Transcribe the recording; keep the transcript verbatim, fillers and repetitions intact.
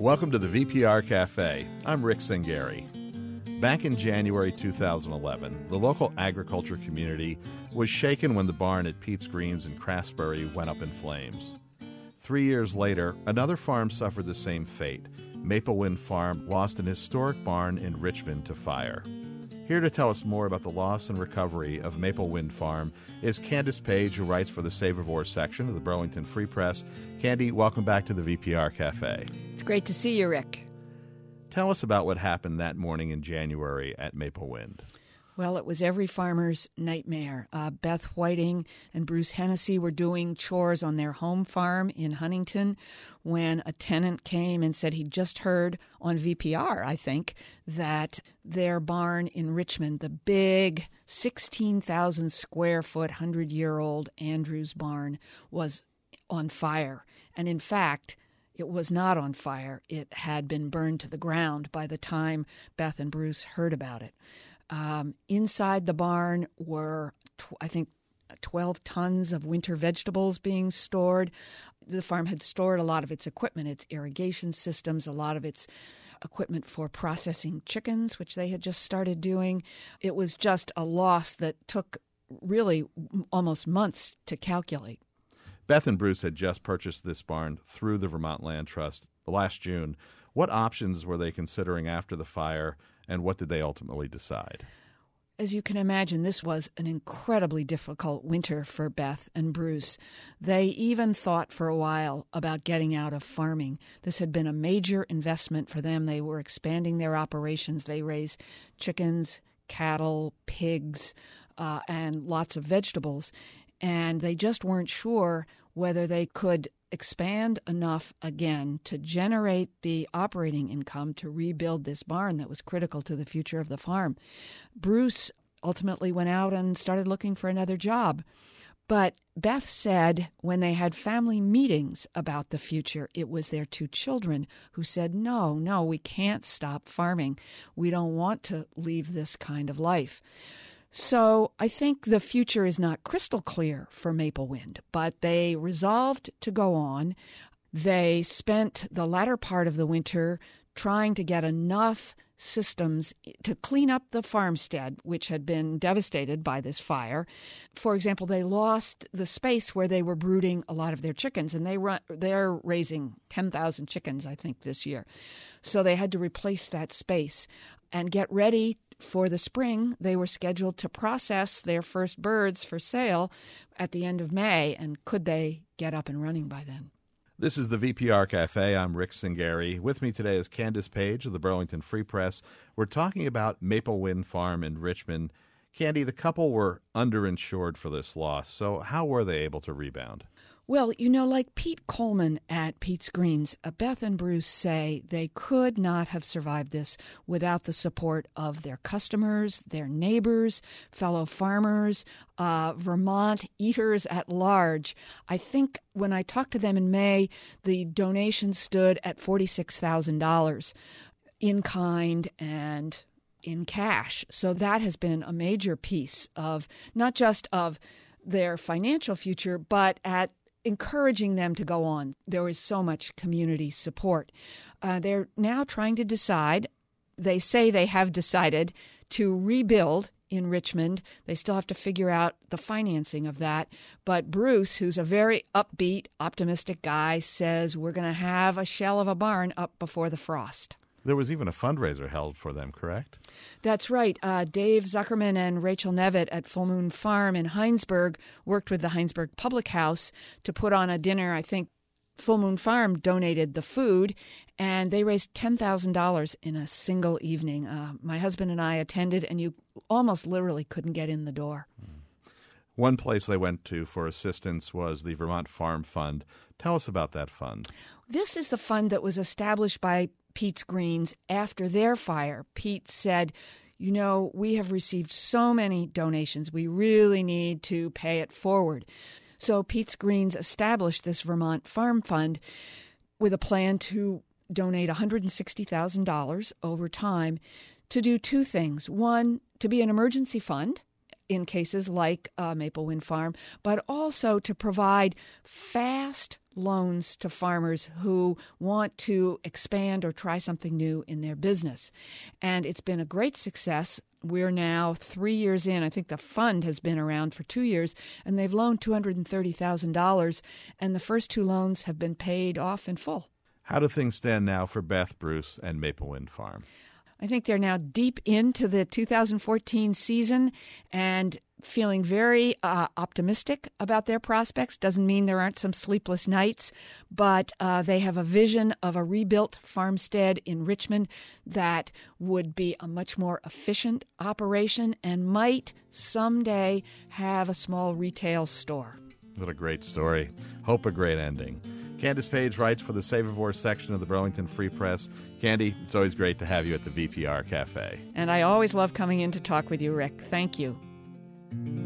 Welcome to the V P R Cafe. I'm Rick Singari. Back in January two thousand eleven, the local agriculture community was shaken when the barn at Pete's Greens in Craftsbury went up in flames. Three years later, another farm suffered the same fate. Maple Wind Farm lost an historic barn in Richmond to fire. Here to tell us more about the loss and recovery of Maple Wind Farm is Candace Page, who writes for the Savorvore section of the Burlington Free Press. Candy, welcome back to the V P R Cafe. It's great to see you, Rick. Tell us about what happened that morning in January at Maple Wind. Well, it was every farmer's nightmare. Uh, Beth Whiting and Bruce Hennessy were doing chores on their home farm in Huntington when a tenant came and said he'd just heard on V P R, I think, that their barn in Richmond, the big sixteen thousand square foot, hundred-year-old Andrews barn, was on fire. And in fact, it was not on fire. It had been burned to the ground by the time Beth and Bruce heard about it. Um, inside the barn were, tw- I think, twelve tons of winter vegetables being stored. The farm had stored a lot of its equipment, its irrigation systems, a lot of its equipment for processing chickens, which they had just started doing. It was just a loss that took really almost months to calculate. Beth and Bruce had just purchased this barn through the Vermont Land Trust last June. What options were they considering after the fire, and what did they ultimately decide? As you can imagine, this was an incredibly difficult winter for Beth and Bruce. They even thought for a while about getting out of farming. This had been a major investment for them. They were expanding their operations. They raise chickens, cattle, pigs, uh, and lots of vegetables. And they just weren't sure whether they could expand enough again to generate the operating income to rebuild this barn that was critical to the future of the farm. Bruce ultimately went out and started looking for another job. But Beth said when they had family meetings about the future, it was their two children who said, no, no, we can't stop farming. We don't want to leave this kind of life. So I think the future is not crystal clear for Maple Wind, but they resolved to go on. They spent the latter part of the winter trying to get enough systems to clean up the farmstead, which had been devastated by this fire. For example, they lost the space where they were brooding a lot of their chickens, and they run, they're raising ten thousand chickens, I think, this year. So they had to replace that space and get ready for the spring. They were scheduled to process their first birds for sale at the end of May, and could they get up and running by then? This is the V P R Cafe. I'm Rick Singari. With me today is Candace Page of the Burlington Free Press. We're talking about Maple Wind Farm in Richmond. Candy, the couple were underinsured for this loss, so how were they able to rebound? Well, you know, like Pete Coleman at Pete's Greens, uh, Beth and Bruce say they could not have survived this without the support of their customers, their neighbors, fellow farmers, uh, Vermont eaters at large. I think when I talked to them in May, the donation stood at forty-six thousand dollars in kind and in cash. So that has been a major piece of not just of their financial future, but at encouraging them to go on. There is so much community support. Uh, they're now trying to decide, they say they have decided to rebuild in Richmond. They still have to figure out the financing of that. But Bruce, who's a very upbeat, optimistic guy, says we're going to have a shell of a barn up before the frost. There was even a fundraiser held for them, correct? That's right. Uh, Dave Zuckerman and Rachel Nevitt at Full Moon Farm in Heinsberg worked with the Heinsberg Public House to put on a dinner. I think Full Moon Farm donated the food, and they raised ten thousand dollars in a single evening. Uh, my husband and I attended, and you almost literally couldn't get in the door. One place they went to for assistance was the Vermont Farm Fund. Tell us about that fund. This is the fund that was established by Pete's Greens after their fire. Pete said, you know, we have received so many donations. We really need to pay it forward. So Pete's Greens established this Vermont Farm Fund with a plan to donate one hundred sixty thousand dollars over time to do two things. One, to be an emergency fund in cases like uh, Maple Wind Farm, but also to provide fast loans to farmers who want to expand or try something new in their business. And it's been a great success. We're now three years in. I think the fund has been around for two years, and they've loaned two hundred thirty thousand dollars, and the first two loans have been paid off in full. How do things stand now for Beth, Bruce, and Maple Wind Farm? I think they're now deep into the two thousand fourteen season and feeling very uh, optimistic about their prospects. Doesn't mean there aren't some sleepless nights, but uh, they have a vision of a rebuilt farmstead in Richmond that would be a much more efficient operation and might someday have a small retail store. What a great story. Hope a great ending. Candace Page writes for the Savorvore section of the Burlington Free Press. Candy, it's always great to have you at the V P R Cafe. And I always love coming in to talk with you, Rick. Thank you.